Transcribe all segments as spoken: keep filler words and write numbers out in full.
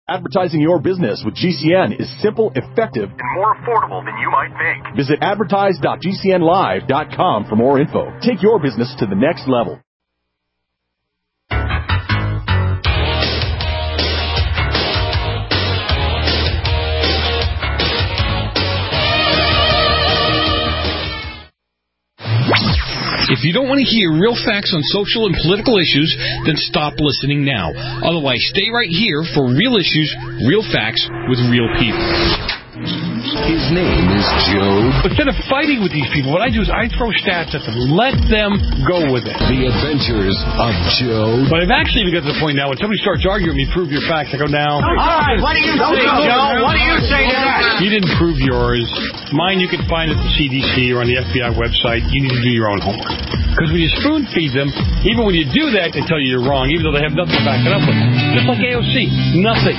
Advertising your business with G C N is simple, effective, and more affordable than you might think. Visit advertise dot g c n live dot com for more info. Take your business to the next level. If you don't want to hear real facts on social and political issues, then stop listening now. Otherwise, stay right here for real issues, real facts, with real people. His name is Joe. Instead of fighting with these people, what I do is I throw stats at them. Let them go with it. The Adventures of Joe. But I've actually got to the point now when somebody starts arguing with me, prove your facts, I go, now. All right, what do you say, Joe? What do you say to that? You didn't prove yours. Mine you can find at the C D C or on the F B I website. You need to do your own homework. Because when you spoon feed them, even when you do that, they tell you you're wrong, even though they have nothing to back it up with. Just like A O C. Nothing.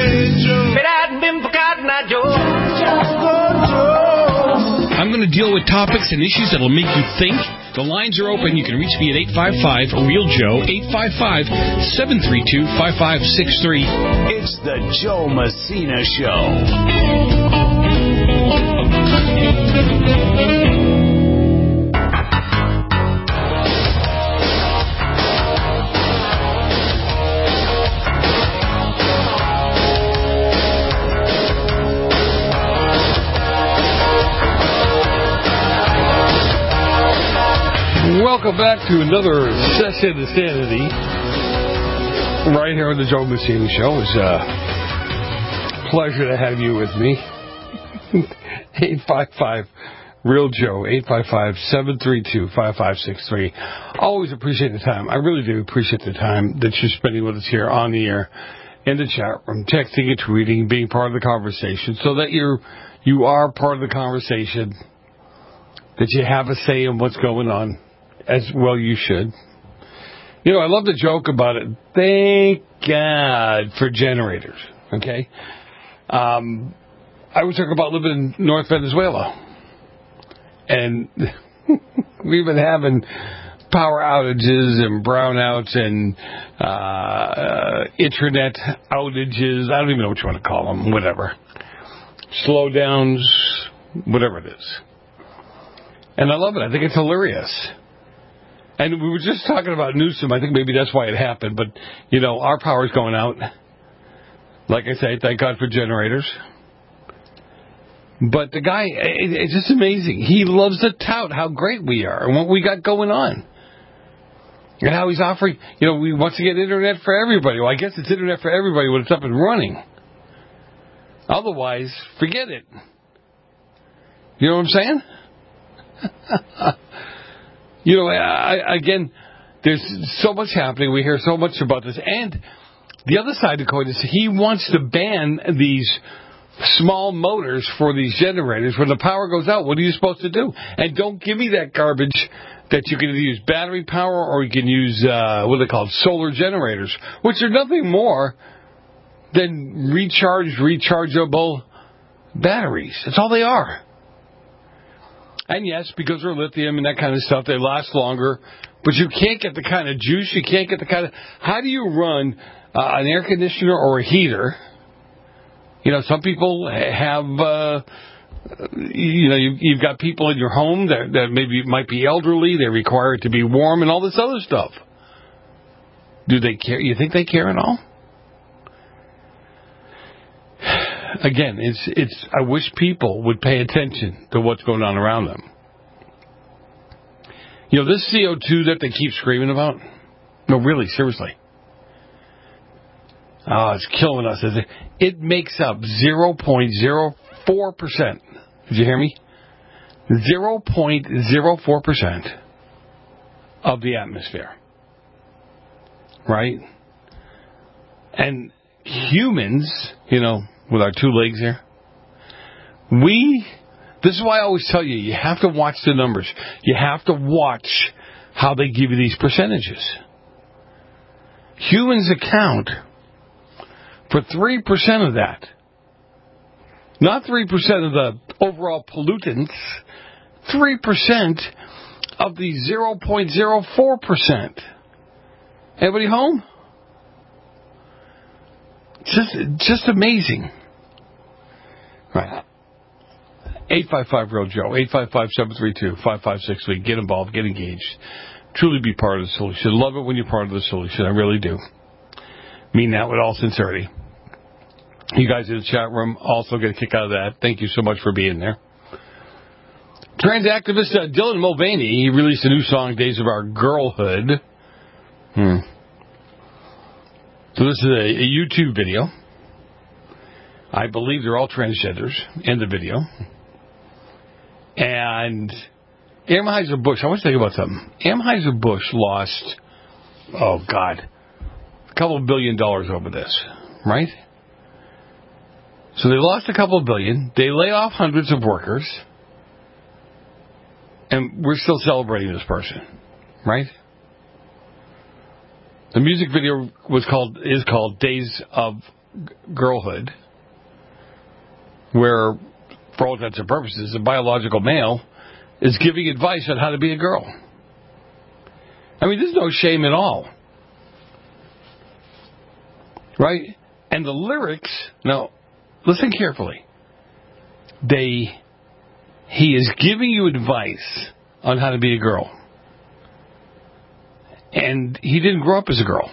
I'm going to deal with topics and issues that will make you think. The lines are open. You can reach me at eight five five, real Joe, eight five five, seven three two, five five six three. It's the Joe Messina Show. Welcome back to another session of sanity right here on the Joe Messina Show. It's a pleasure to have you with me. eight five five, real Joe, eight five five, seven three two, five five six three. Always appreciate the time. I really do appreciate the time that you're spending with us here on the air, in the chat room, texting and tweeting, being part of the conversation, so that you're, you are part of the conversation, that you have a say in what's going on. As well you should. You know, I love to joke about it. Thank God for generators, okay? Um, I was talking about living in North Venezuela. And we've been having power outages and brownouts and uh, uh, internet outages. I don't even know what you want to call them. Whatever. Slowdowns, whatever it is. And I love it. I think it's hilarious. And we were just talking about Newsom. I think maybe that's why it happened. But, you know, our power's going out. Like I say, thank God for generators. But the guy, it's just amazing. He loves to tout how great we are and what we got going on. And how he's offering, you know, we want to get internet for everybody. Well, I guess it's internet for everybody when it's up and running. Otherwise, forget it. You know what I'm saying? You know, I, again, there's so much happening. We hear so much about this. And the other side of the coin is he wants to ban these small motors for these generators. When the power goes out, what are you supposed to do? And don't give me that garbage that you can either use battery power or you can use, uh, what are they called, solar generators, which are nothing more than recharged, rechargeable batteries. That's all they are. And yes, because they're lithium and that kind of stuff, they last longer. But you can't get the kind of juice. You can't get the kind of... How do you run uh, an air conditioner or a heater? You know, some people have... Uh, you know, you, you've got people in your home that, that maybe might be elderly. They require it to be warm and all this other stuff. Do they care? You think they care at all? Again, it's it's. I wish people would pay attention to what's going on around them. You know, this C O two that they keep screaming about? No, really, seriously. Oh, it's killing us. It makes up zero point zero four percent. Did you hear me? zero point zero four percent of the atmosphere. Right? And humans, you know, with our two legs here, we, this is why I always tell you, you have to watch the numbers. You have to watch how they give you these percentages. Humans account for three percent of that. Not three percent of the overall pollutants, three percent of the zero point zero four percent. Everybody home? Just, just amazing. Right. eight five five real Joe, eight five five, seven three two, five five six three. Get involved, get engaged. Truly be part of the solution. Love it when you're part of the solution. I really do. Mean that with all sincerity. You guys in the chat room also get a kick out of that. Thank you so much for being there. Trans activist uh, Dylan Mulvaney, he released a new song, Days of Our Girlhood. Hmm. So this is a, a YouTube video. I believe they're all transgenders in the video. And Anheuser-Busch, I want to think about something. Anheuser-Busch lost, oh, God, a couple of billion dollars over this, right? So they lost a couple of billion. They lay off hundreds of workers. And we're still celebrating this person, right? The music video was called is called Days of Girlhood, where, for all intents and purposes, a biological male is giving advice on how to be a girl. I mean, there's no shame at all. Right? And the lyrics, now, listen carefully. They, he is giving you advice on how to be a girl. And he didn't grow up as a girl.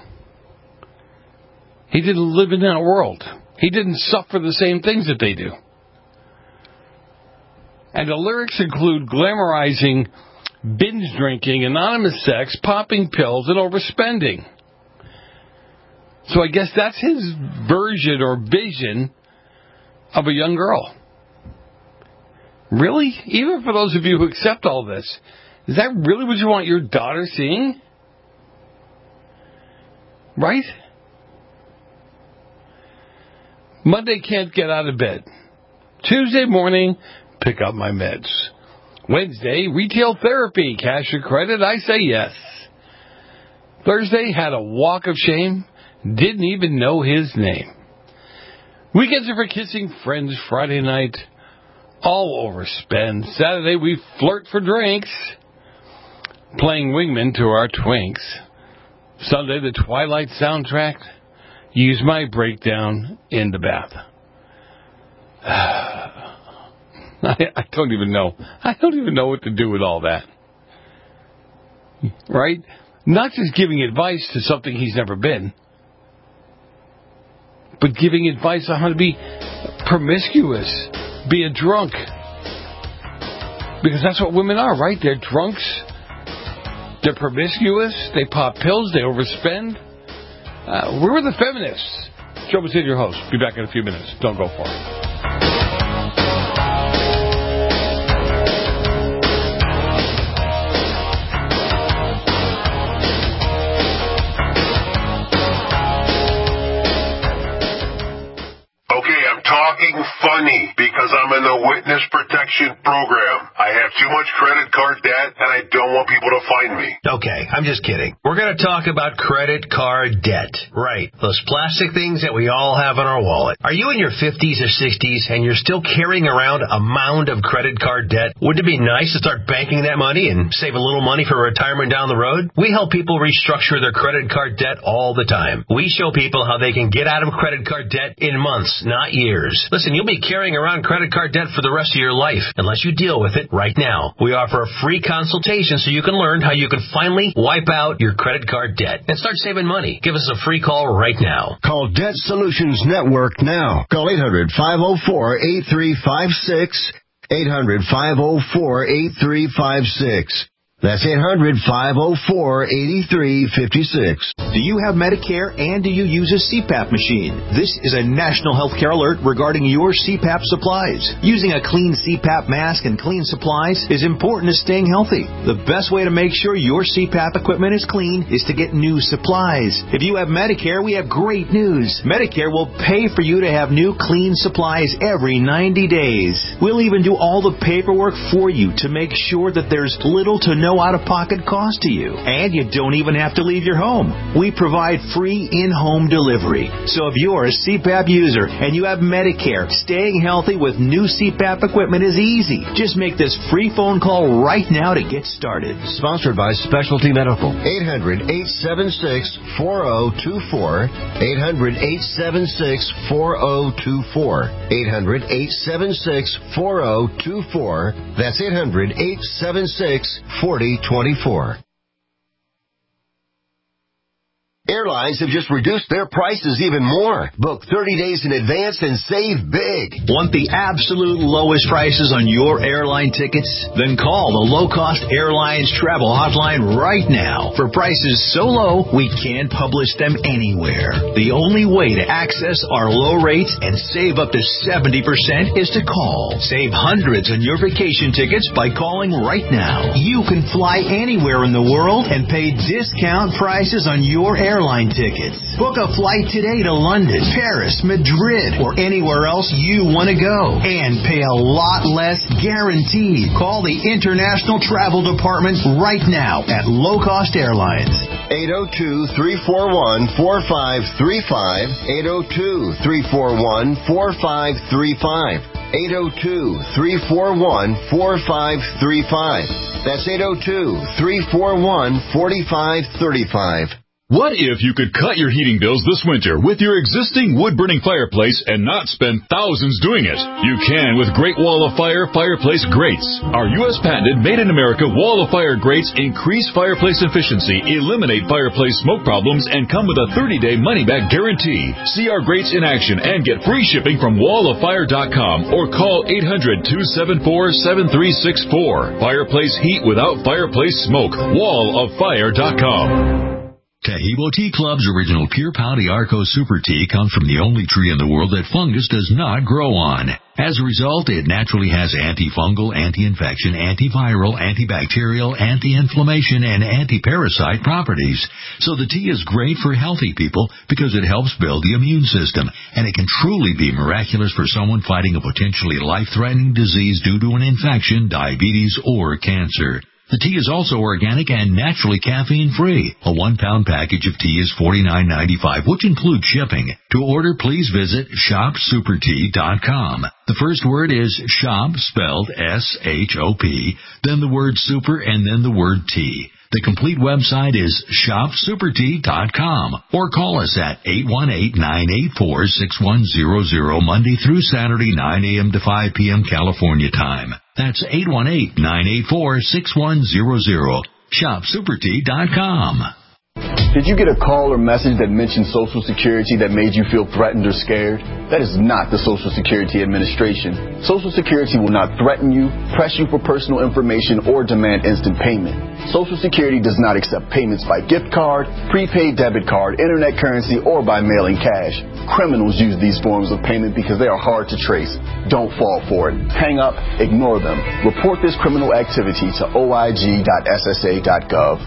He didn't live in that world. He didn't suffer the same things that they do. And the lyrics include glamorizing binge drinking, anonymous sex, popping pills, and overspending. So I guess that's his version or vision of a young girl. Really? Even for those of you who accept all this, is that really what you want your daughter seeing? Right? Monday, can't get out of bed. Tuesday morning, pick up my meds. Wednesday, retail therapy, cash or credit, I say yes. Thursday, had a walk of shame, didn't even know his name. Weekends are for kissing friends. Friday night, all overspend. Saturday, we flirt for drinks, playing wingman to our twinks. Sunday, the Twilight soundtrack, use my breakdown in the bath. I, I don't even know. I don't even know what to do with all that. Right? Not just giving advice to something he's never been, but giving advice on how to be promiscuous, be a drunk. Because that's what women are, right? They're drunks. They're promiscuous. They pop pills. They overspend. Uh, where were the feminists? Joe Messina, your host. Be back in a few minutes. Don't go far. Funny, because I'm in the witness protection program. I have too much credit card debt, and I don't want people to find me. Okay, I'm just kidding. We're going to talk about credit card debt. Right, those plastic things that we all have in our wallet. Are you in your fifties or sixties, and you're still carrying around a mound of credit card debt? Wouldn't it be nice to start banking that money and save a little money for retirement down the road? We help people restructure their credit card debt all the time. We show people how they can get out of credit card debt in months, not years. Listen, you'll be carrying around credit card debt for the rest of your life unless you deal with it right now. We offer a free consultation so you can learn how you can finally wipe out your credit card debt and start saving money. Give us a free call right now. Call Debt Solutions Network now. Call eight hundred, five oh four, eight three five six. eight hundred, five oh four, eight three five six. That's eight hundred, five oh four, eight three five six. Do you have Medicare and do you use a C PAP machine? This is a national healthcare alert regarding your C PAP supplies. Using a clean C PAP mask and clean supplies is important to staying healthy. The best way to make sure your C PAP equipment is clean is to get new supplies. If you have Medicare, we have great news. Medicare will pay for you to have new clean supplies every ninety days. We'll even do all the paperwork for you to make sure that there's little to no no out-of-pocket cost to you. And you don't even have to leave your home. We provide free in-home delivery. So if you're a C PAP user and you have Medicare, staying healthy with new C PAP equipment is easy. Just make this free phone call right now to get started. Sponsored by Specialty Medical. eight hundred, eight seven six, four zero two four. eight hundred, eight seven six, four zero two four. eight hundred, eight seven six, four zero two four. That's eight hundred, eight seven six, four zero two four. Airlines have just reduced their prices even more. Book thirty days in advance and save big. Want the absolute lowest prices on your airline tickets? Then call the Low Cost Airlines Travel Hotline right now. For prices so low, we can't publish them anywhere. The only way to access our low rates and save up to seventy percent is to call. Save hundreds on your vacation tickets by calling right now. You can fly anywhere in the world and pay discount prices on your airline airline tickets. Book a flight today to London, Paris, Madrid, or anywhere else you want to go and pay a lot less guaranteed. Call the International Travel Department right now at Low Cost Airlines. eight oh two, three four one, four five three five. eight oh two, three four one, four five three five. eight oh two, three four one, four five three five. That's eight oh two, three four one, four five three five. What if you could cut your heating bills this winter with your existing wood-burning fireplace and not spend thousands doing it? You can with Great Wall of Fire fireplace grates. Our U S patented made-in-America Wall of Fire grates increase fireplace efficiency, eliminate fireplace smoke problems, and come with a thirty-day money-back guarantee. See our grates in action and get free shipping from wall of fire dot com or call eight hundred, two seven four, seven three six four. Fireplace heat without fireplace smoke. wall of fire dot com. Taheebo Tea Club's original Pure Pau D'Arco Super Tea comes from the only tree in the world that fungus does not grow on. As a result, it naturally has antifungal, anti-infection, antiviral, antibacterial, anti-inflammation, and anti-parasite properties. So the tea is great for healthy people because it helps build the immune system, and it can truly be miraculous for someone fighting a potentially life-threatening disease due to an infection, diabetes, or cancer. The tea is also organic and naturally caffeine-free. A one-pound package of tea is forty-nine ninety-five, which includes shipping. To order, please visit shop super tea dot com. The first word is shop, spelled S H O P, then the word super, and then the word tea. The complete website is shop super tea dot com or call us at eight one eight, nine eight four, six one zero zero Monday through Saturday, nine a.m. to five p.m. California time. That's eight one eight, nine eight four, six one zero zero. shop super tea dot com. Did you get a call or message that mentioned Social Security that made you feel threatened or scared? That is not the Social Security Administration. Social Security will not threaten you, press you for personal information, or demand instant payment. Social Security does not accept payments by gift card, prepaid debit card, internet currency, or by mailing cash. Criminals use these forms of payment because they are hard to trace. Don't fall for it. Hang up, ignore them. Report this criminal activity to O I G dot S S A dot gov.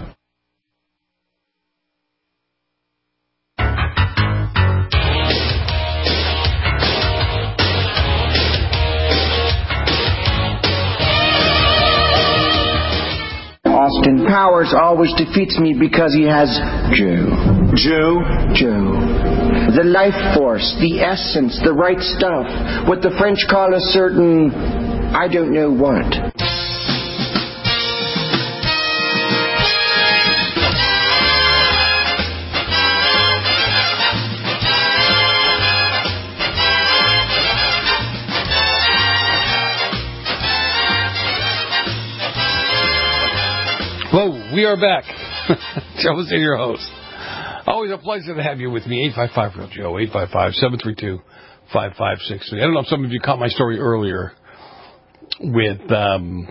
Austin Powers always defeats me because he has Joe. Joe? Joe. The life force, the essence, the right stuff. What the French call a certain, I don't know what. Whoa, we are back. Joe is your host. Always a pleasure to have you with me. eight five five, real Joe, eight five five, seven three two, five five six three. I don't know if some of you caught my story earlier with um,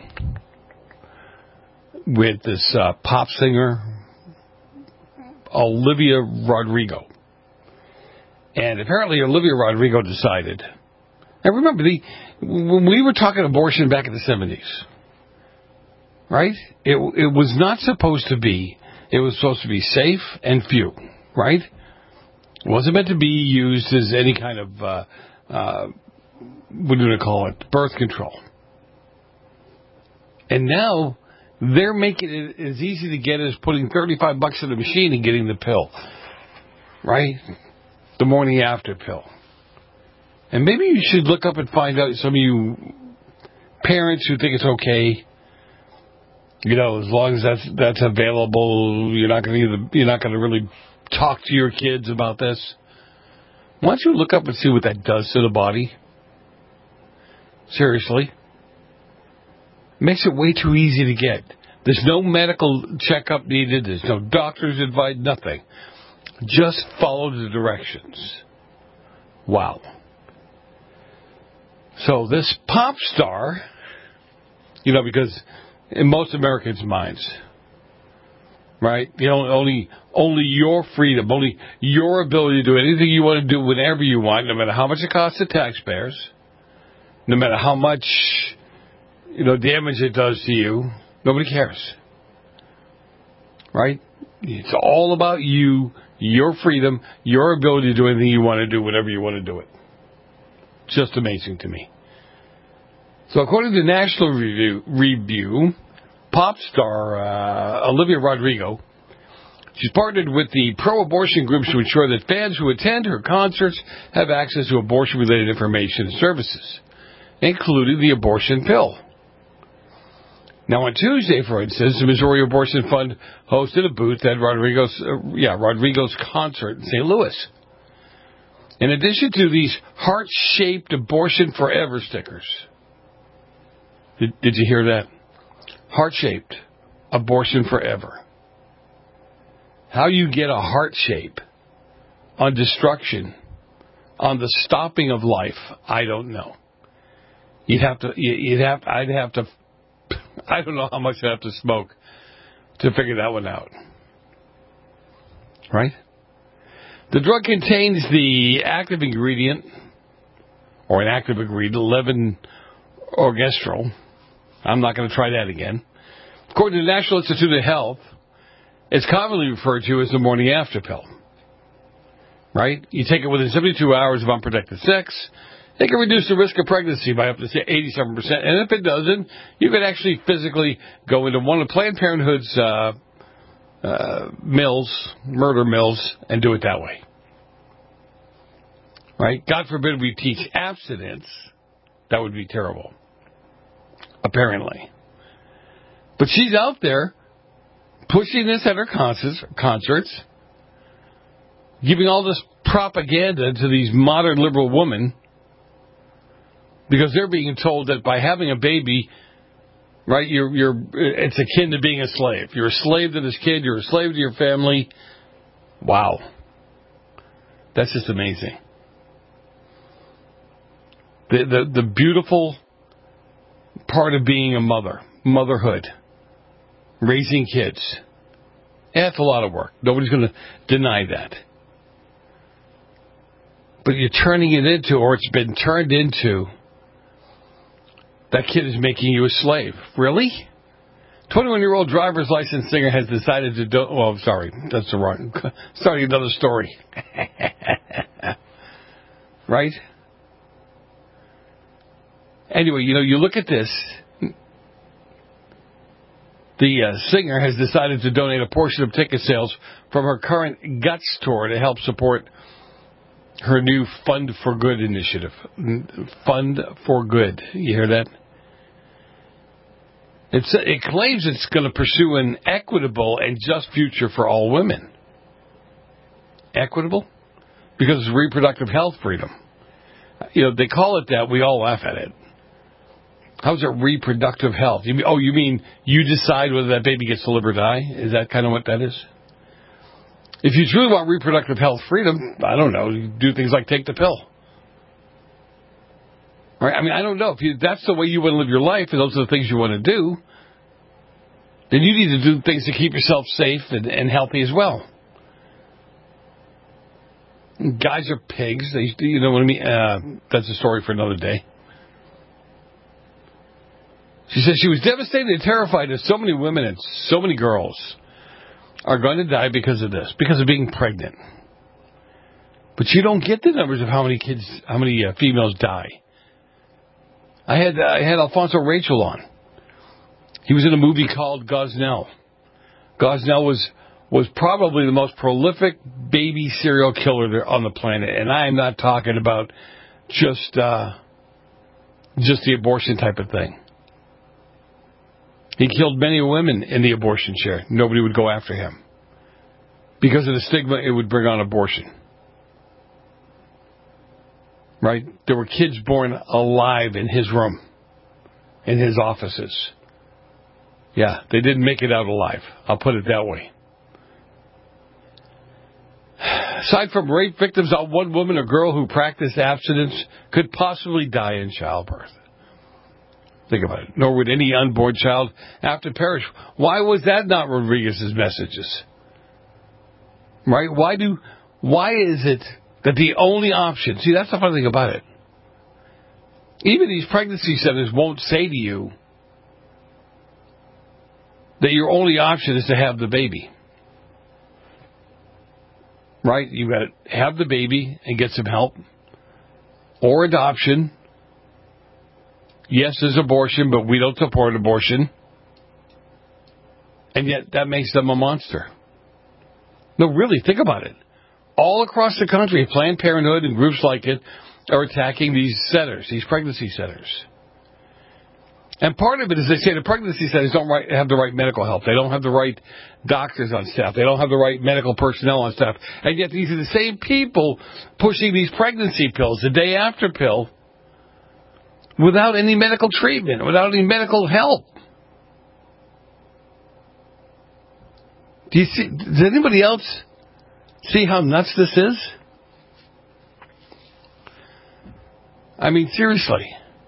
with this uh, pop singer, Olivia Rodrigo. And apparently Olivia Rodrigo decided, and remember, the when we were talking abortion back in the seventies, right? It it was not supposed to be. It was supposed to be safe and few, right? It wasn't meant to be used as any kind of, uh, uh, what do you call it, birth control. And now They're making it as easy to get as putting thirty-five bucks in the machine and getting the pill. Right? The morning after pill. And maybe you should look up and find out, some of you parents who think it's okay, you know, as long as that's that's available, you're not going to you're not going to really talk to your kids about this. Why don't you look up and see what that does to the body? Seriously. Makes it way too easy to get. There's no medical checkup needed. There's no doctor's advice, nothing. Just follow the directions. Wow. So this pop star, you know, because in most Americans' minds, right, you know, only only your freedom, only your ability to do anything you want to do whenever you want, no matter how much it costs the taxpayers, no matter how much, you know, damage it does to you, nobody cares. Right? It's all about you, your freedom, your ability to do anything you want to do whenever you want to do it. Just amazing to me. So according to National Review, Review pop star uh, Olivia Rodrigo, she's partnered with the pro-abortion groups to ensure that fans who attend her concerts have access to abortion-related information and services, including the abortion pill. Now, on Tuesday, for instance, the Missouri Abortion Fund hosted a booth at Rodrigo's, uh, yeah, Rodrigo's concert in Saint Louis. In addition to these heart-shaped Abortion Forever stickers. Did, did you hear that? Heart-shaped Abortion Forever. How you get a heart shape on destruction, on the stopping of life, I don't know. You'd have to, you'd have, I'd have to, I don't know how much I'd have to smoke to figure that one out. Right? The drug contains the active ingredient, or an active ingredient, levonorgestrel. I'm not going to try that again. According to the National Institute of Health, it's commonly referred to as the morning after pill. Right? You take it within seventy-two hours of unprotected sex. It can reduce the risk of pregnancy by up to eighty-seven percent. And if it doesn't, you could actually physically go into one of Planned Parenthood's uh, uh, mills, murder mills, and do it that way. Right? God forbid we teach abstinence. That would be terrible. Apparently. But she's out there pushing this at her concerts, concerts, giving all this propaganda to these modern liberal women, because they're being told that by having a baby, right, you're you're it's akin to being a slave. You're a slave to this kid. You're a slave to your family. Wow. That's just amazing. The the, the beautiful part of being a mother, motherhood, raising kids. That's a lot of work. Nobody's going to deny that. But you're turning it into, or it's been turned into, that kid is making you a slave. Really? twenty-one-year-old driver's license singer has decided to do... Well, sorry. That's the wrong... Starting another story. Right? Anyway, you know, you look at this. The uh, singer has decided to donate a portion of ticket sales from her current Guts tour to help support her new Fund for Good initiative. Fund for Good. You hear that? It's, it claims it's going to pursue an equitable and just future for all women. Equitable? Because it's reproductive health freedom. You know, they call it that. We all laugh at it. How's it reproductive health? You mean, oh, you mean you decide whether that baby gets to live or die? Is that kind of what that is? If you truly want reproductive health freedom, I don't know, you do things like take the pill. Right? I mean, I don't know. If you, that's the way you want to live your life, and those are the things you want to do, then you need to do things to keep yourself safe and, and healthy as well. Guys are pigs. They, you know what I mean? Uh, that's a story for another day. She says she was devastated and terrified that so many women and so many girls are going to die because of this, because of being pregnant. But you don't get the numbers of how many kids, how many uh, females die. I had uh, I had Alfonso Rachel on. He was in a movie called Gosnell. Gosnell was was probably the most prolific baby serial killer there on the planet, and I am not talking about just uh, just the abortion type of thing. He killed many women in the abortion chair. Nobody would go after him because of the stigma it would bring on abortion. Right? There were kids born alive in his room, in his offices. Yeah, they didn't make it out alive. I'll put it that way. Aside from rape victims, not one woman or girl who practiced abstinence could possibly die in childbirth. Think about it. Nor would any unborn child have to perish. Why was that not Rodriguez's messages? Right? Why do? Why is it that the only option? See, that's the funny thing about it. Even these pregnancy centers won't say to you that your only option is to have the baby. Right? You've got to have the baby and get some help. Or adoption. Yes, there's abortion, but we don't support abortion. And yet that makes them a monster. No, really, think about it. All across the country, Planned Parenthood and groups like it are attacking these centers, these pregnancy centers. And part of it is they say the pregnancy centers don't right, have the right medical help. They don't have the right doctors on staff. They don't have the right medical personnel on staff. And yet these are the same people pushing these pregnancy pills, the day after pill, without any medical treatment, without any medical help. Do you see? Does anybody else see how nuts this is? I mean, seriously.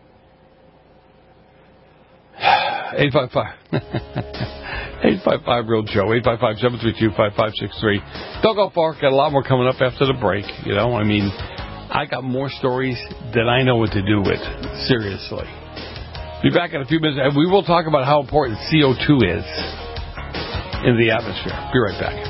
eight five five eight five five Real Joe. eight five five, seven three two, five five six three. Don't go far. Got a lot more coming up after the break. You know, I mean, I got more stories than I know what to do with. Seriously. Be back in a few minutes, and we will talk about how important C O two is in the atmosphere. Be right back.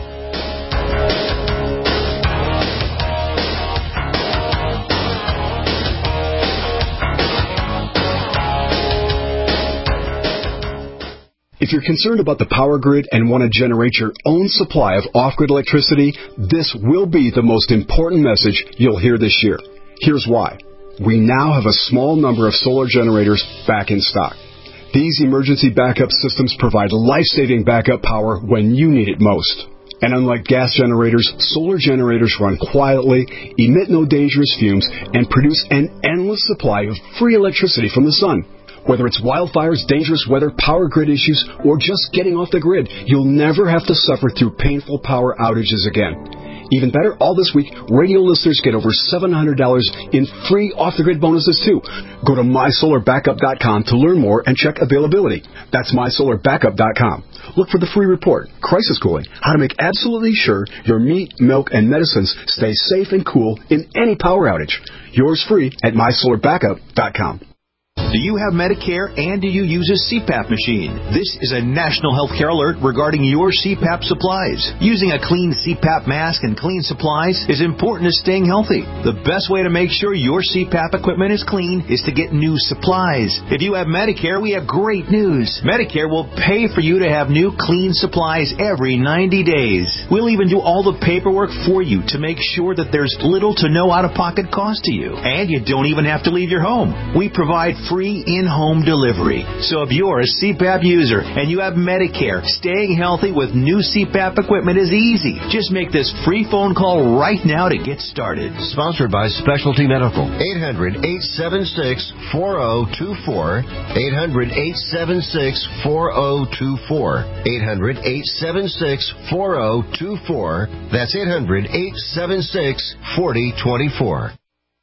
If you're concerned about the power grid and want to generate your own supply of off-grid electricity, this will be the most important message you'll hear this year. Here's why. We now have a small number of solar generators back in stock. These emergency backup systems provide life-saving backup power when you need it most. And unlike gas generators, solar generators run quietly, emit no dangerous fumes, and produce an endless supply of free electricity from the sun. Whether it's wildfires, dangerous weather, power grid issues, or just getting off the grid, you'll never have to suffer through painful power outages again. Even better, all this week, radio listeners get over seven hundred dollars in free off-the-grid bonuses, too. Go to my solar backup dot com to learn more and check availability. That's my solar backup dot com. Look for the free report, Crisis Cooling, how to make absolutely sure your meat, milk, and medicines stay safe and cool in any power outage. Yours free at my solar backup dot com. Do you have Medicare and do you use a C PAP machine? This is a national healthcare alert regarding your C PAP supplies. Using a clean C PAP mask and clean supplies is important to staying healthy. The best way to make sure your C PAP equipment is clean is to get new supplies. If you have Medicare, we have great news. Medicare will pay for you to have new clean supplies every ninety days. We'll even do all the paperwork for you to make sure that there's little to no out-of-pocket cost to you. And you don't even have to leave your home. We provide free in-home delivery. So if you're a C PAP user and you have Medicare, staying healthy with new C PAP equipment is easy. Just make this free phone call right now to get started. Sponsored by Specialty Medical. eight hundred, eight seven six, four zero two four. eight hundred, eight seven six, four zero two four. eight hundred, eight seven six, four zero two four. That's eight hundred, eight seven six, four zero two four.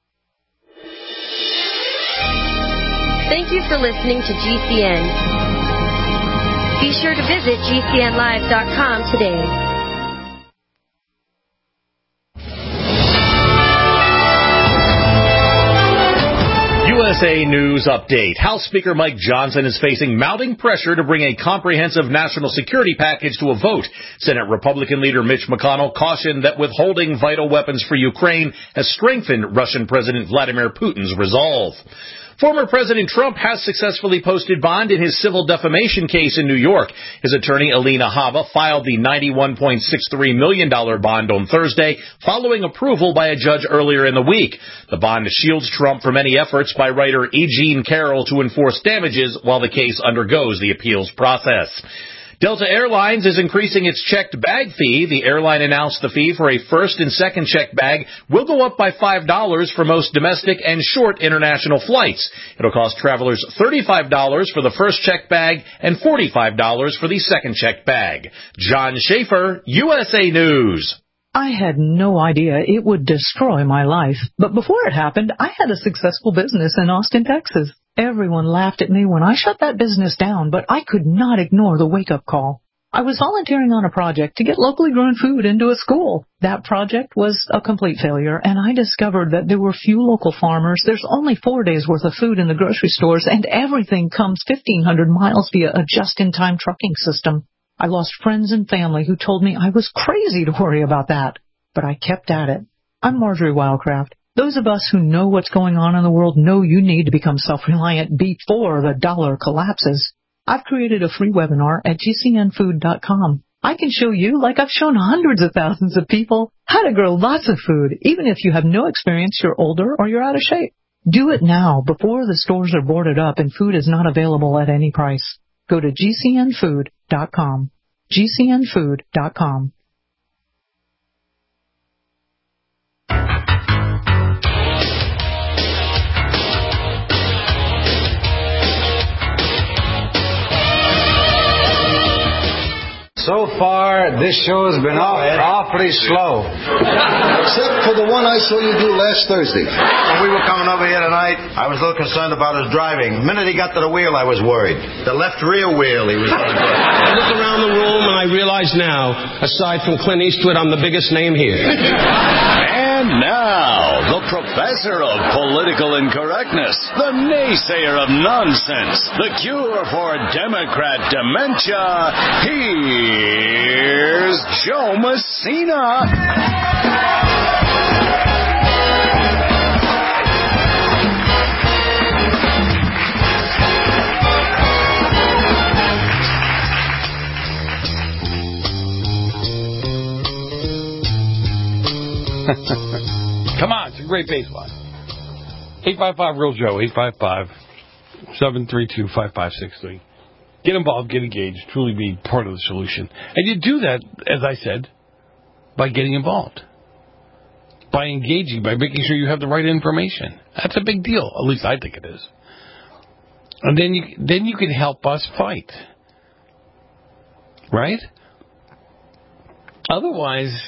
Thank you for listening to G C N. Be sure to visit G C N live dot com today. U S A News Update. House Speaker Mike Johnson is facing mounting pressure to bring a comprehensive national security package to a vote. Senate Republican leader Mitch McConnell cautioned that withholding vital weapons for Ukraine has strengthened Russian President Vladimir Putin's resolve. Former President Trump has successfully posted bond in his civil defamation case in New York. His attorney, Alina Hava, filed the ninety-one point six three million dollars bond on Thursday, following approval by a judge earlier in the week. The bond shields Trump from any efforts by writer E. Jean Carroll to enforce damages while the case undergoes the appeals process. Delta Airlines is increasing its checked bag fee. The airline announced the fee for a first and second checked bag will go up by five dollars for most domestic and short international flights. It'll cost travelers thirty-five dollars for the first checked bag and forty-five dollars for the second checked bag. John Schaefer, U S A News. I had no idea it would destroy my life, but before it happened, I had a successful business in Austin, Texas. Everyone laughed at me when I shut that business down, but I could not ignore the wake-up call. I was volunteering on a project to get locally grown food into a school. That project was a complete failure, and I discovered that there were few local farmers. There's only four days' worth of food in the grocery stores, and everything comes fifteen hundred miles via a just-in-time trucking system. I lost friends and family who told me I was crazy to worry about that, but I kept at it. I'm Marjorie Wildcraft. Those of us who know what's going on in the world know you need to become self-reliant before the dollar collapses. I've created a free webinar at G C N food dot com. I can show you, like I've shown hundreds of thousands of people, how to grow lots of food, even if you have no experience, you're older, or you're out of shape. Do it now, before the stores are boarded up and food is not available at any price. Go to G C N food dot com. G C N food dot com. So far, this show has been aw- awfully slow. Except for the one I saw you do last Thursday. When we were coming over here tonight, I was a little concerned about his driving. The minute he got to the wheel, I was worried. The left rear wheel, he was going to do. I look around the room and I realize now, aside from Clint Eastwood, I'm the biggest name here. And now, the professor of political incorrectness, the naysayer of nonsense, the cure for Democrat dementia, here's Joe Messina. Come on, it's a great baseline. eight five five real Joe, eight five five, seven three two, five five six three. Get involved, get engaged, truly be part of the solution. And you do that, as I said, by getting involved. By engaging, by making sure you have the right information. That's a big deal. At least I think it is. And then you then you can help us fight. Right? Otherwise,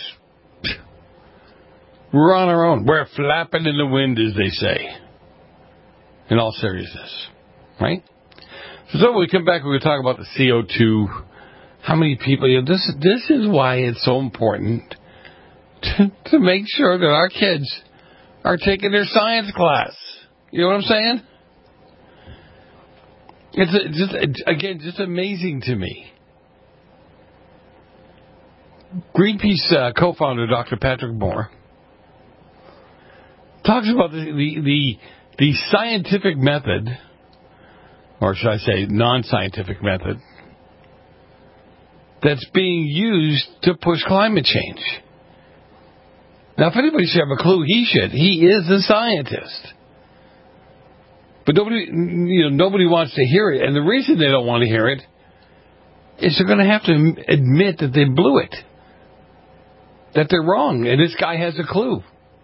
we're on our own. We're flapping in the wind, as they say. In all seriousness. Right? So when we come back, we're going to talk about the C O two. How many people... You know, this, this is why it's so important to, to make sure that our kids are taking their science class. You know what I'm saying? It's a, just again, just amazing to me. Greenpeace uh, co-founder Doctor Patrick Moore talks about the, the the the scientific method, or should I say non-scientific method, that's being used to push climate change. Now, if anybody should have a clue, he should. He is a scientist. But nobody, you know, nobody wants to hear it. And the reason they don't want to hear it is they're going to have to admit that they blew it. That they're wrong. And this guy has a clue.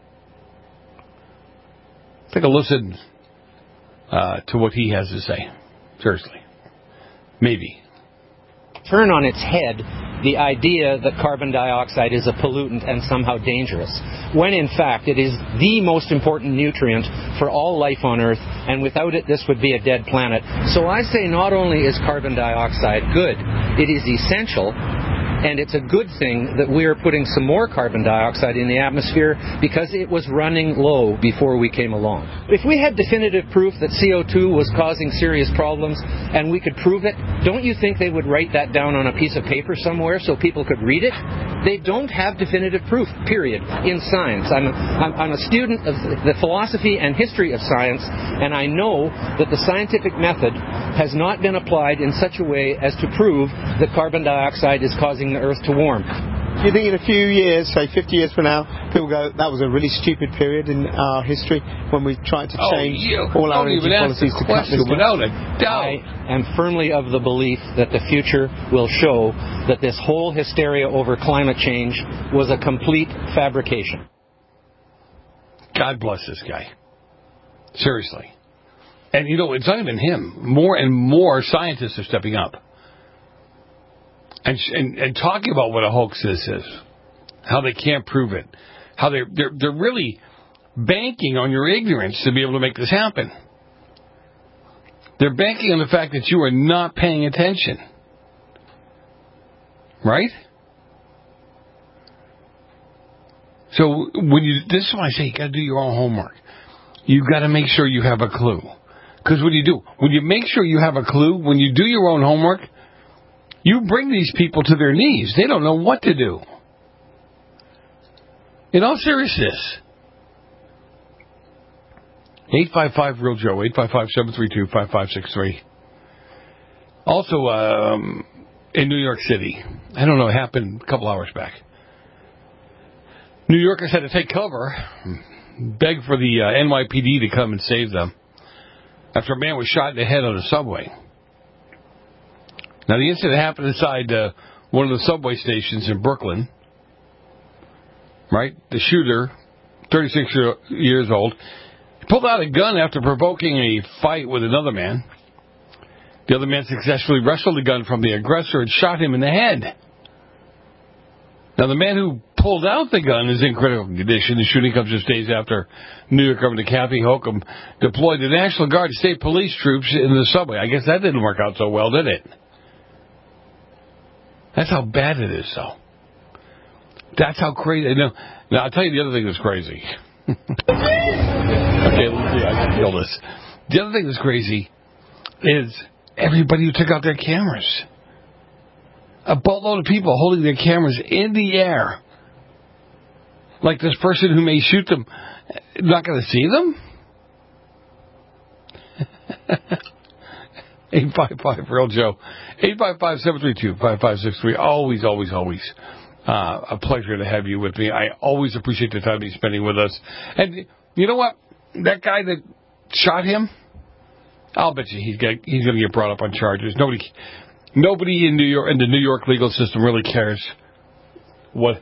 Take a listen uh, to what he has to say. Seriously. Maybe. Turn on its head the idea that carbon dioxide is a pollutant and somehow dangerous, when in fact it is the most important nutrient for all life on Earth, and without it this would be a dead planet. So I say not only is carbon dioxide good, it is essential, And it's a good thing that we're putting some more carbon dioxide in the atmosphere because it was running low before we came along. If we had definitive proof that C O two was causing serious problems and we could prove it, don't you think they would write that down on a piece of paper somewhere so people could read it? They don't have definitive proof, period, in science. I'm a, I'm, I'm a student of the philosophy and history of science, and I know that the scientific method has not been applied in such a way as to prove that carbon dioxide is causing the Earth to warm. Do you think in a few years, say fifty years from now, people go, that was a really stupid period in our history when we tried to change oh, all our energy policies to cut this without a doubt. I am firmly of the belief that the future will show that this whole hysteria over climate change was a complete fabrication. God bless this guy. Seriously. And, you know, it's not even him. More and more scientists are stepping up. And, and, and talking about what a hoax this is. How they can't prove it. How they're, they're, they're really banking on your ignorance to be able to make this happen. They're banking on the fact that you are not paying attention. Right? So, when you, this is why I say you got to do your own homework. You got to make sure you have a clue. Because what do you do? When you make sure you have a clue, when you do your own homework, you bring these people to their knees. They don't know what to do. In all seriousness. eight five five real Joe, eight five five, seven three two, five five six three. Also, um, in New York City, I don't know, it happened a couple hours back. New Yorkers had to take cover, beg for the uh, N Y P D to come and save them after a man was shot in the head on a subway. Now, the incident happened inside uh, one of the subway stations in Brooklyn. Right? The shooter, thirty-six year, years old, pulled out a gun after provoking a fight with another man. The other man successfully wrestled the gun from the aggressor and shot him in the head. Now, the man who pulled out the gun is in critical condition. The shooting comes just days after New York Governor Kathy Hochul deployed the National Guard and state police troops in the subway. I guess that didn't work out so well, did it? That's how bad it is, though. That's how crazy. Now, now I'll tell you the other thing that's crazy. Okay, let's see. I can kill this. The other thing that's crazy is everybody who took out their cameras. A boatload of people holding their cameras in the air. Like this person who may shoot them, not going to see them? eight five five real Joe. eight five five, seven three two, five five six three. Always, always, always uh, a pleasure to have you with me. I always appreciate the time you're spending with us. And you know what? That guy that shot him, I'll bet you he's got, he's going to get brought up on charges. Nobody... Nobody in New York, in the New York legal system really cares what,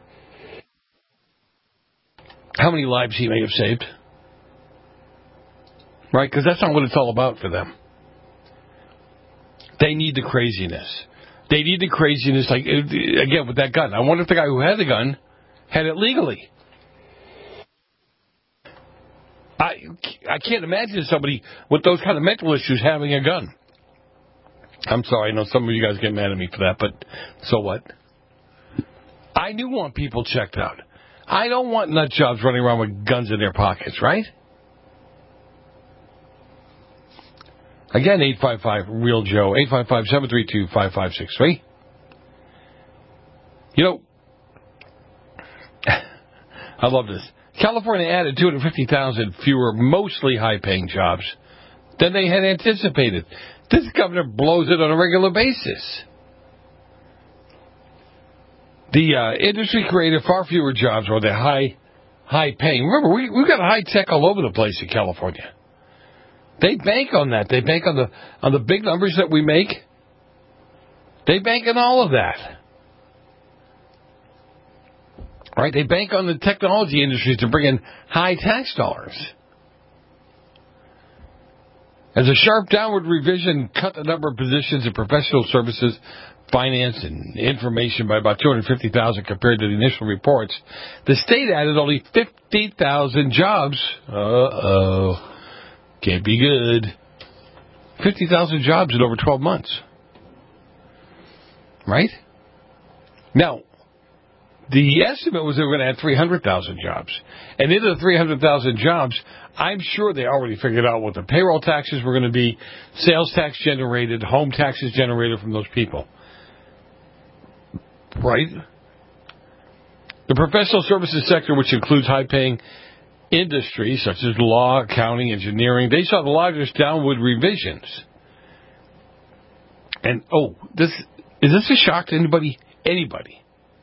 how many lives he may have saved. Right? Because that's not what it's all about for them. They need the craziness. They need the craziness, like, again, with that gun. I wonder if the guy who had the gun had it legally. I, I can't imagine somebody with those kind of mental issues having a gun. I'm sorry, I know some of you guys get mad at me for that, but so what? I do want people checked out. I don't want nut jobs running around with guns in their pockets, right? Again, eight five five real Joe, eight five five, seven three two, five five six three. You know, I love this. California added two hundred fifty thousand fewer, mostly high-paying jobs than they had anticipated. This governor blows it on a regular basis. The uh, industry created far fewer jobs where they're high, high paying. Remember, we, we've got high tech all over the place in California. They bank on that. They bank on the on the big numbers that we make. They bank on all of that. Right? They bank on the technology industries to bring in high tax dollars. As a sharp downward revision cut the number of positions in professional services, finance, and information by about two hundred fifty thousand compared to the initial reports, the state added only fifty thousand jobs. Uh-oh. Can't be good. fifty thousand jobs in over twelve months. Right? Now, the estimate was they were going to add three hundred thousand jobs. And into the three hundred thousand jobs, I'm sure they already figured out what the payroll taxes were going to be, sales tax generated, home taxes generated from those people. Right? The professional services sector, which includes high-paying industries such as law, accounting, engineering, they saw the largest downward revisions. And, oh, this is this a shock to anybody? Anybody.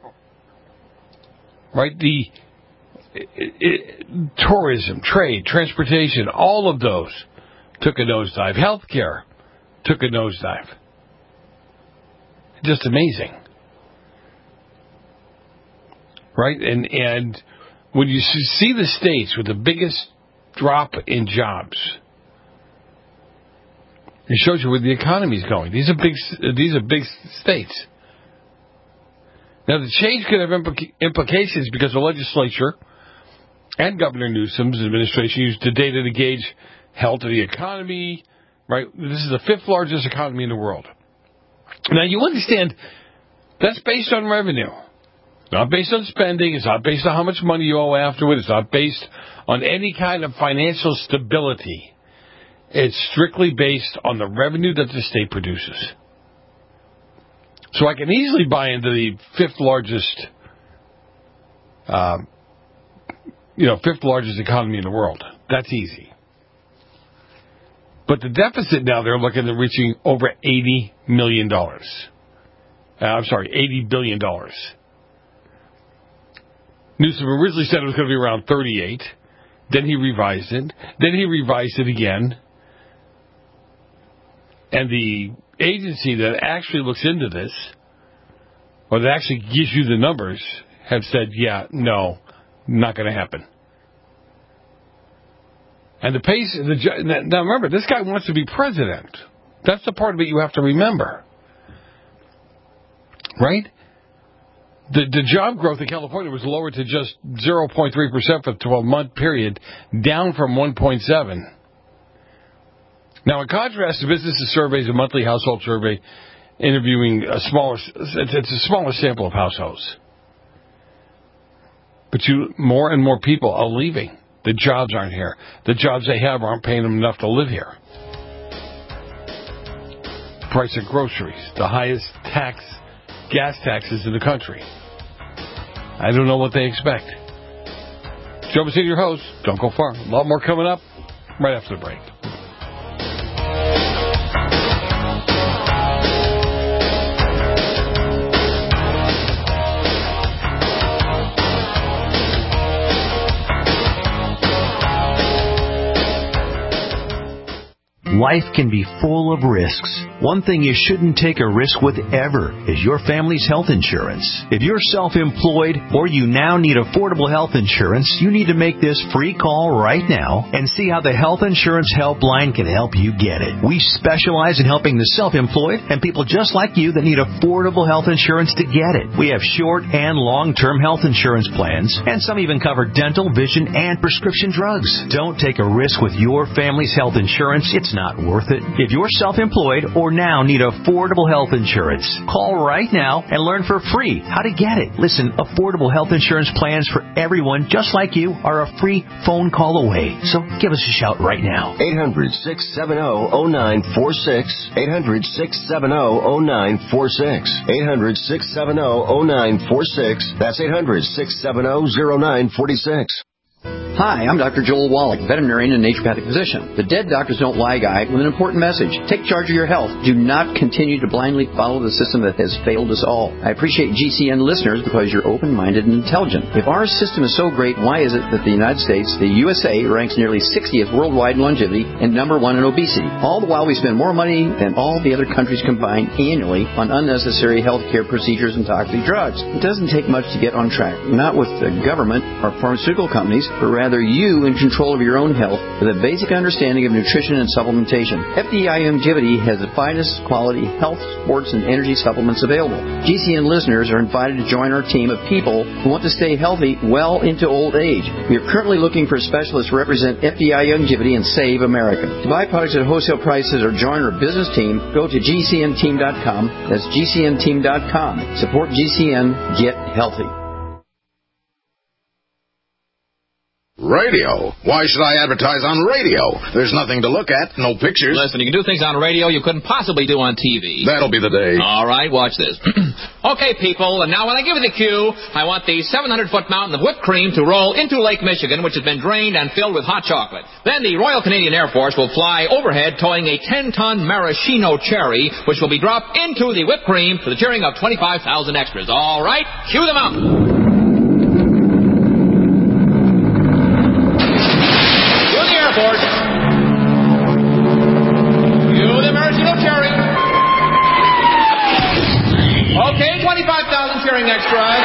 Right? The it, it, tourism, trade, transportation, all of those took a nosedive. Healthcare took a nosedive. Just amazing. Right? And and when you see the states with the biggest drop in jobs, it shows you where the economy is going. These are big. These are big states. Now, the change could have implica- implications because the legislature and Governor Newsom's administration used the data to gauge health of the economy. Right? This is the fifth largest economy in the world. Now, you understand that's based on revenue. Not based on spending. It's not based on how much money you owe afterward. It's not based on any kind of financial stability. It's strictly based on the revenue that the state produces. So I can easily buy into the fifth largest, uh, you know, fifth largest economy in the world. That's easy. But the deficit now, they're looking at reaching over eighty million dollars. Uh, I'm sorry, eighty billion dollars. Newsom originally said it was going to be around thirty-eight. Then he revised it. Then he revised it again. And the agency that actually looks into this, or that actually gives you the numbers, have said, yeah, no, not going to happen. And the pace, the, now remember, this guy wants to be president. That's the part of it you have to remember. Right? The, the job growth in California was lowered to just zero point three percent for the twelve-month period, down from one point seven. Now, in contrast to Business Survey's a monthly household survey interviewing a smaller, it's a smaller sample of households. But you, more and more people are leaving. The jobs aren't here. The jobs they have aren't paying them enough to live here. Price of groceries, the highest tax, gas taxes in the country. I don't know what they expect. Joe Messina, your host. Don't go far. A lot more coming up right after the break. Life can be full of risks. One thing you shouldn't take a risk with ever is your family's health insurance. If you're self-employed or you now need affordable health insurance, you need to make this free call right now and see how the Health Insurance Helpline can help you get it. We specialize in helping the self-employed and people just like you that need affordable health insurance to get it. We have short and long-term health insurance plans, and some even cover dental, vision, and prescription drugs. Don't take a risk with your family's health insurance. It's not worth it. If you're self-employed or now need affordable health insurance, call right now and learn for free how to get it. Listen, affordable health insurance plans for everyone just like you are a free phone call away. So give us a shout right now. eight hundred, six seven zero, zero nine four six. eight hundred, six seven zero, zero nine four six. eight hundred, six seven zero, zero nine four six. That's eight hundred, six seven zero, zero nine four six. Hi, I'm Doctor Joel Wallach, veterinarian and naturopathic physician. The Dead Doctors Don't Lie guide with an important message. Take charge of your health. Do not continue to blindly follow the system that has failed us all. I appreciate G C N listeners because you're open-minded and intelligent. If our system is so great, why is it that the United States, the U S A, ranks nearly sixtieth worldwide in longevity and number one in obesity? All the while we spend more money than all the other countries combined annually on unnecessary health care procedures and toxic drugs. It doesn't take much to get on track. Not with the government or pharmaceutical companies, but rather rather you in control of your own health with a basic understanding of nutrition and supplementation. F D I Longevity has the finest quality health, sports, and energy supplements available. G C N listeners are invited to join our team of people who want to stay healthy well into old age. We are currently looking for specialists to represent F D I Longevity and Save America. To buy products at wholesale prices or join our business team, go to G C N team dot com. That's G C N team dot com. Support G C N. Get healthy. Radio? Why should I advertise on radio? There's nothing to look at, no pictures. Listen, you can do things on radio you couldn't possibly do on T V. That'll be the day. All right, watch this. Okay, people, and now when I give you the cue, I want the seven hundred foot mountain of whipped cream to roll into Lake Michigan, which has been drained and filled with hot chocolate. Then the Royal Canadian Air Force will fly overhead towing a ten ton maraschino cherry, which will be dropped into the whipped cream to the cheering of twenty-five thousand extras. All right, cue them out. Okay, twenty-five thousand cheering extras.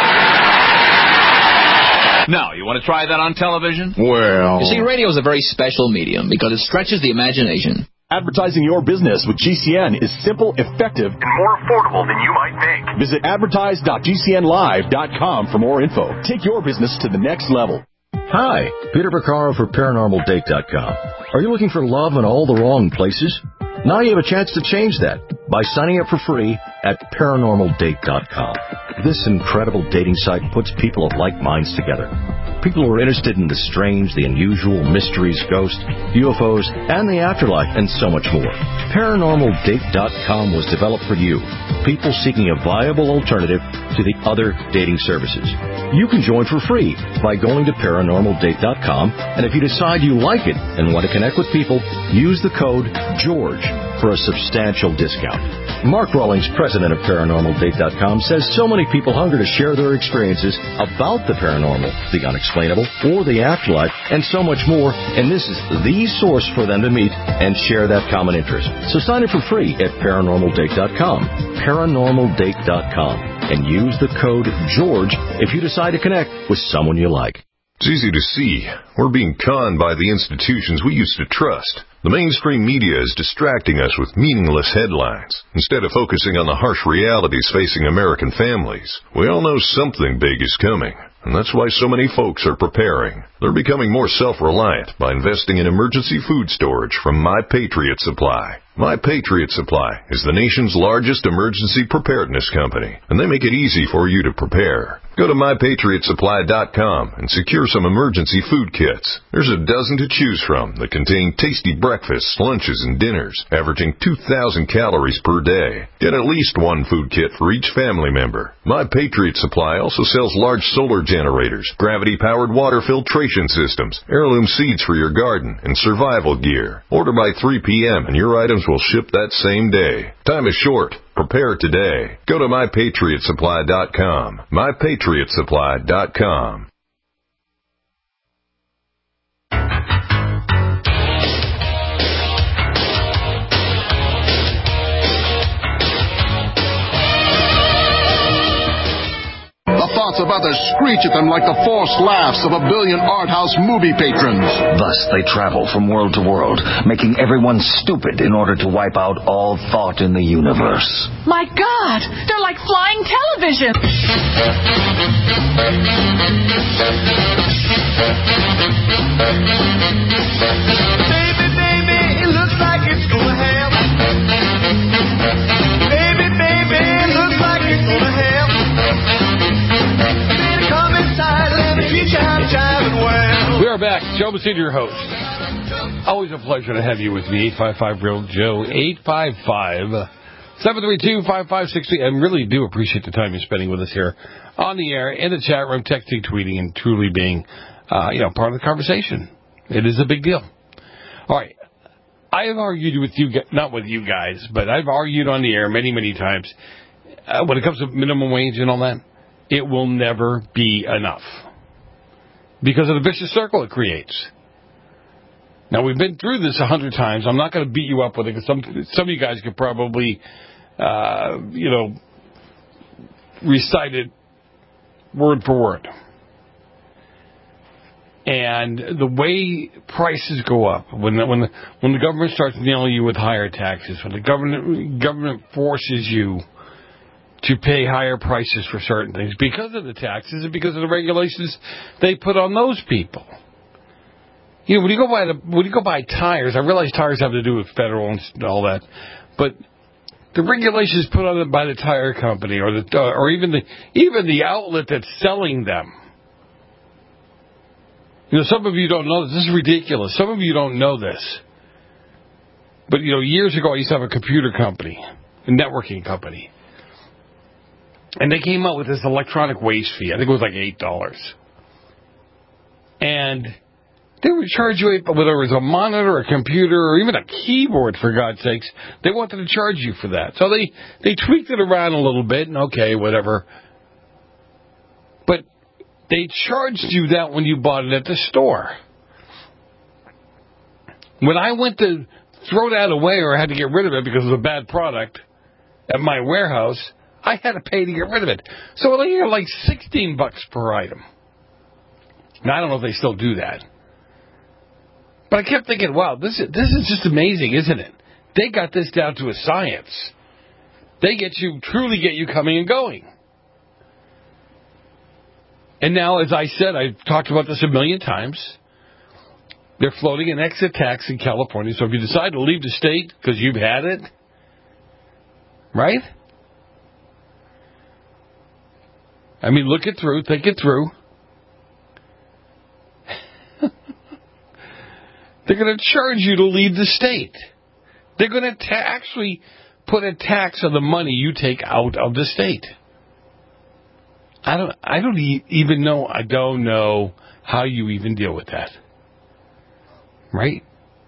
Now, you want to try that on television? Well... You see, radio is a very special medium because it stretches the imagination. Advertising your business with G C N is simple, effective, and more affordable than you might think. Visit advertise dot G C N live dot com for more info. Take your business to the next level. Hi, Peter Vaccaro for paranormal date dot com. Are you looking for love in all the wrong places? Now you have a chance to change that by signing up for free at paranormal date dot com. This incredible dating site puts people of like minds together. People who are interested in the strange, the unusual, mysteries, ghosts, U F Os, and the afterlife, and so much more. paranormal date dot com was developed for you, people seeking a viable alternative to the other dating services. You can join for free by going to paranormal date dot com, and if you decide you like it and want to connect with people, use the code GEORGE for a substantial discount. Mark Rawlings, president of paranormal date dot com, says so many people hunger to share their experiences about the paranormal, the unexplainable, or the afterlife, and so much more, and this is the source for them to meet and share that common interest. So sign up for free at paranormal date dot com, paranormal date dot com, and use the code GEORGE if you decide to connect with someone you like. It's easy to see. We're being conned by the institutions we used to trust. The mainstream media is distracting us with meaningless headlines instead of focusing on the harsh realities facing American families. We all know something big is coming, and that's why so many folks are preparing. They're becoming more self-reliant by investing in emergency food storage from My Patriot Supply. My Patriot Supply is the nation's largest emergency preparedness company, and they make it easy for you to prepare. Go to my patriot supply dot com and secure some emergency food kits. There's a dozen to choose from that contain tasty breakfasts, lunches, and dinners, averaging two thousand calories per day. Get at least one food kit for each family member. My Patriot Supply also sells large solar generators, gravity-powered water filtration systems, heirloom seeds for your garden, and survival gear. Order by three p.m. and your items will ship that same day. Time is short. Prepare today. Go to my patriot supply dot com. my patriot supply dot com. The thoughts of others screech at them like the forced laughs of a billion art house movie patrons. Thus they travel from world to world, making everyone stupid in order to wipe out all thought in the universe. My God, they're like flying television. Baby, baby, it looks like it's gonna happen. Baby, baby, it looks like it's gonna happen. We are back. Joe Messina, your host. Always a pleasure to have you with me. eight five five real Joe. eight five five, seven three two, five five six three. I really do appreciate the time you're spending with us here on the air, in the chat room, texting, tweeting, and truly being, uh, you know, part of the conversation. It is a big deal. All right. I have argued with you, not with you guys, but I've argued on the air many, many times. Uh, when it comes to minimum wage and all that, it will never be enough, because of the vicious circle it creates. Now, we've been through this a hundred times. I'm not going to beat you up with it, because some, some of you guys could probably, uh, you know, recite it word for word. And the way prices go up, when the, when the, when the government starts nailing you with higher taxes, when the government government forces you to pay higher prices for certain things because of the taxes and because of the regulations they put on those people. You know, when you go buy the when you go buy tires, I realize tires have to do with federal and all that, but the regulations put on it by the tire company or the uh, or even the even the outlet that's selling them. You know, some of you don't know this. This is ridiculous. Some of you don't know this. But, you know, years ago I used to have a computer company, a networking company. And they came out with this electronic waste fee. I think it was like eight dollars. And they would charge you, whether it was a monitor, a computer, or even a keyboard, for God's sakes, they wanted to charge you for that. So they, they tweaked it around a little bit, and okay, whatever. But they charged you that when you bought it at the store. When I went to throw that away or I had to get rid of it because it was a bad product at my warehouse, I had to pay to get rid of it. So they got like sixteen bucks per item. Now, I don't know if they still do that. But I kept thinking, wow, this is, this is just amazing, isn't it? They got this down to a science. They get you, truly get you coming and going. And now, as I said, I've talked about this a million times. They're floating an exit tax in California. So if you decide to leave the state because you've had it, right? I mean, look it through, think it through. They're going to charge you to leave the state. They're going to ta- actually put a tax on the money you take out of the state. I don't. I don't e- even know. I don't know how you even deal with that, right?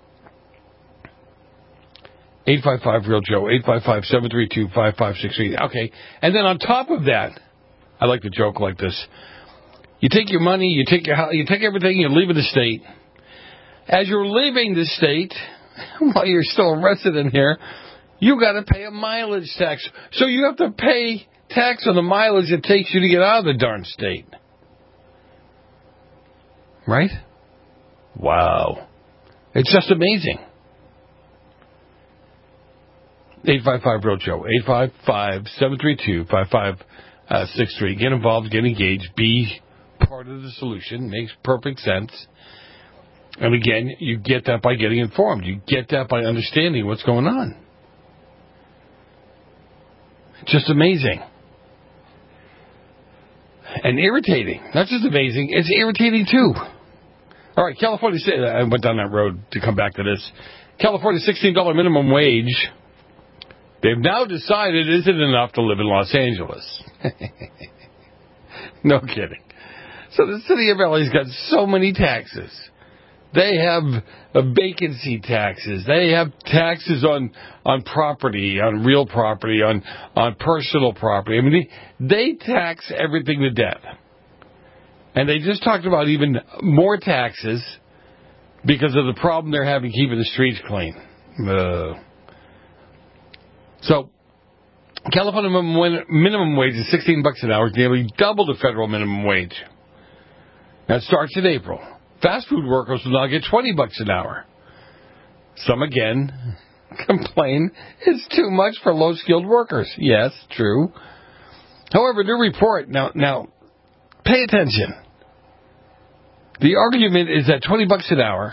Eight five five real Joe. Eight five five seven three two five five six three. Okay, and then on top of that, I like to joke like this: you take your money, you take your, you take everything, you leave the state. As you're leaving the state, while you're still a resident here, you got to pay a mileage tax. So you have to pay tax on the mileage it takes you to get out of the darn state. Right? Wow. It's just amazing. eight five five real Joe. eight five five seven three two five five six three. Get involved, get engaged, be part of the solution. Makes perfect sense. And again, you get that by getting informed. You get that by understanding what's going on. It's just amazing. And irritating. Not just amazing, it's irritating too. All right, California, I went down that road to come back to this. California sixteen dollars minimum wage. They've now decided it isn't enough to live in Los Angeles. No kidding. So the city of L A's got so many taxes. They have uh, vacancy taxes. They have taxes on, on property, on real property, on, on personal property. I mean, they, they tax everything to death. And they just talked about even more taxes because of the problem they're having keeping the streets clean. Uh, so, California minimum, minimum wage is sixteen bucks an hour, nearly double the federal minimum wage. That starts in April. Fast food workers will now get twenty bucks an hour. Some, again, complain it's too much for low-skilled workers. Yes, true. However, new report, now, now, pay attention. The argument is that twenty bucks an hour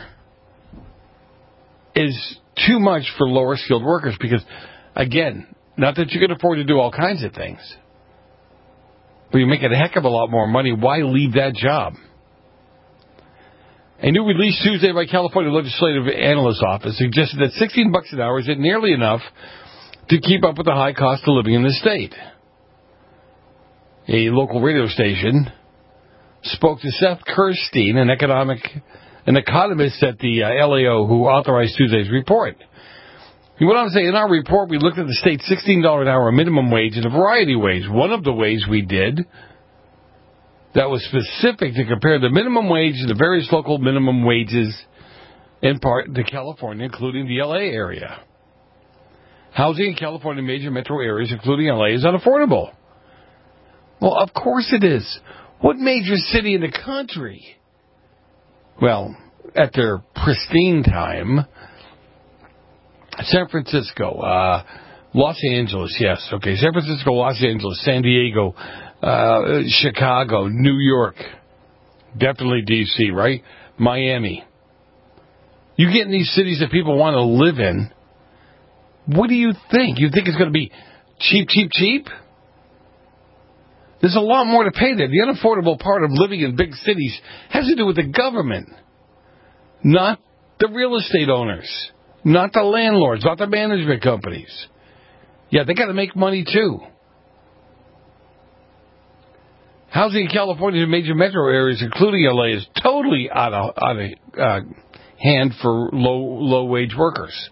is too much for lower-skilled workers because, again, not that you can afford to do all kinds of things, but you make a heck of a lot more money. Why leave that job? A new release Tuesday by California Legislative Analyst's Office suggested that sixteen bucks an hour isn't nearly enough to keep up with the high cost of living in the state. A local radio station spoke to Seth Kirstein, an economic, an economist at the uh, L A O who authorized Tuesday's report. He went on to say, in our report, we looked at the state's sixteen dollars an hour minimum wage in a variety of ways. One of the ways we did that was specific to compare the minimum wage and the various local minimum wages in part to California, including the L A area. Housing in California major metro areas, including L A, is unaffordable. Well, of course it is. What major city in the country well, at their pristine time, San Francisco, uh, Los Angeles, yes, okay, San Francisco, Los Angeles, San Diego, uh, Chicago, New York, definitely D C, right? Miami. You get in these cities that people want to live in, what do you think? You think it's going to be cheap, cheap, cheap? There's a lot more to pay there. The unaffordable part of living in big cities has to do with the government, not the real estate owners, not the landlords, not the management companies. Yeah, they got to make money too. Housing in California's major metro areas, including L A, is totally out of, out of uh, hand for low low wage workers.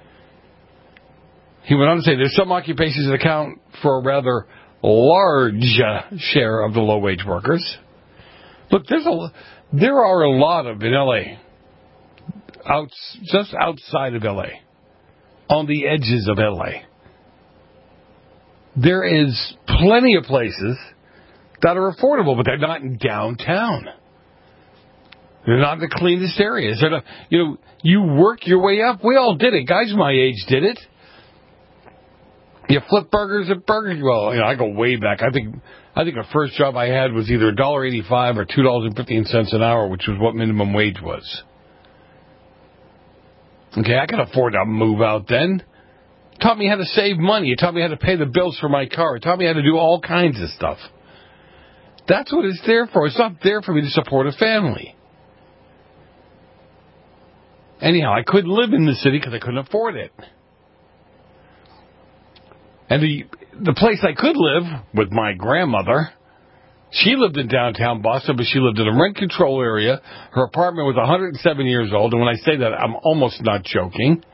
He went on to say there's some occupations that account for a rather large uh, share of the low wage workers. Look, there's a there are a lot of in L A, out, just outside of L A, on the edges of L A. There is plenty of places that are affordable, but they're not in downtown. They're not in the cleanest areas. They're not, you know, you work your way up. We all did it. Guys my age did it. You flip burgers at Burger King. Well, you know, I go way back. I think I think the first job I had was either one dollar eighty-five or two dollars and fifteen cents an hour, which was what minimum wage was. Okay, I could afford to move out then. Taught me how to save money. It taught me how to pay the bills for my car. It taught me how to do all kinds of stuff. That's what it's there for. It's not there for me to support a family. Anyhow, I couldn't live in the city because I couldn't afford it. And the the place I could live with my grandmother, she lived in downtown Boston, but she lived in a rent control area. Her apartment was one hundred seven years old, and when I say that, I'm almost not joking.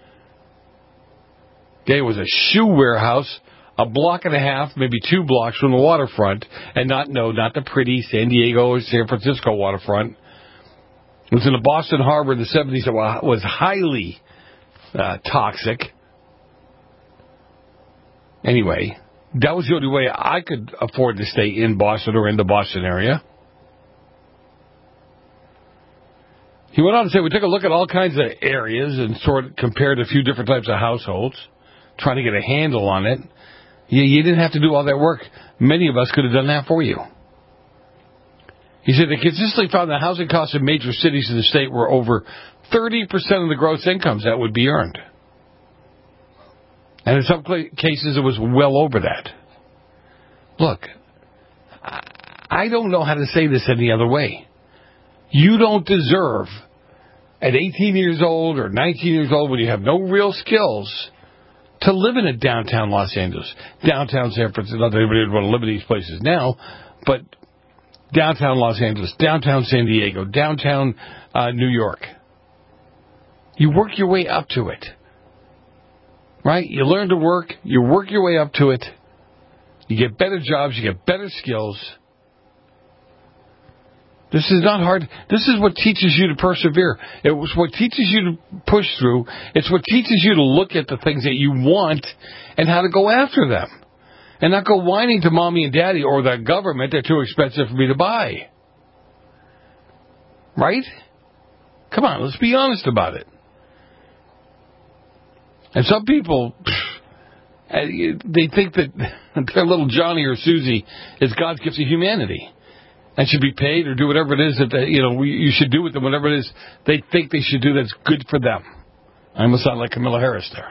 It was a shoe warehouse, a block and a half, maybe two blocks from the waterfront, and not, no, not the pretty San Diego or San Francisco waterfront. It was in the Boston Harbor in the seventies. It was highly uh, toxic. Anyway, that was the only way I could afford to stay in Boston or in the Boston area. He went on to say, we took a look at all kinds of areas and sort of compared a few different types of households, trying to get a handle on it. You, you didn't have to do all that work. Many of us could have done that for you. He said they consistently found that housing costs in major cities in the state were over thirty percent of the gross incomes that would be earned. And in some cases, it was well over that. Look, I don't know how to say this any other way. You don't deserve, at eighteen years old or nineteen years old, when you have no real skills, to live in a downtown Los Angeles, downtown San Francisco. Not that anybody would want to live in these places now, but downtown Los Angeles, downtown San Diego, downtown uh, New York. You work your way up to it. Right? You learn to work, you work your way up to it, you get better jobs, you get better skills. This is not hard. This is what teaches you to persevere. It was what teaches you to push through. It's what teaches you to look at the things that you want and how to go after them. And not go whining to mommy and daddy or the government, they're too expensive for me to buy. Right? Come on, let's be honest about it. And some people, they think that their little Johnny or Susie is God's gift to humanity and should be paid or do whatever it is that they, you know you should do with them, whatever it is they think they should do that's good for them. I almost sound like Camilla Harris there.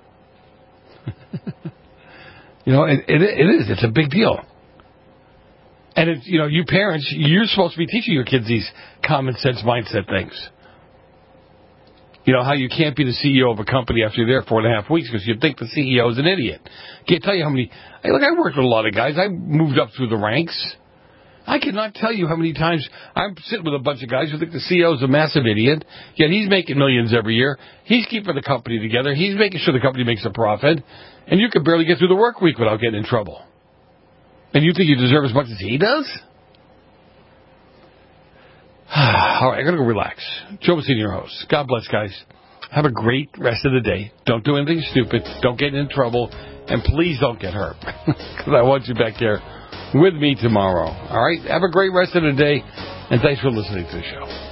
you know, it, it, it is. It's a big deal. And, it's, you know, you parents, you're supposed to be teaching your kids these common sense mindset things. You know, how you can't be the C E O of a company after you're there four and a half weeks because you think the C E O is an idiot. Can't tell you how many... Hey, look, I worked with a lot of guys. I moved up through the ranks. I cannot tell you how many times I'm sitting with a bunch of guys who think the C E O is a massive idiot, yet he's making millions every year. He's keeping the company together. He's making sure the company makes a profit. And you can barely get through the work week without getting in trouble. And you think you deserve as much as he does? All right, I'm going to go relax. Joe Messina, your host. God bless, guys. Have a great rest of the day. Don't do anything stupid. Don't get in trouble. And please don't get hurt. Because I want you back here with me tomorrow. All right? Have a great rest of the day. And thanks for listening to the show.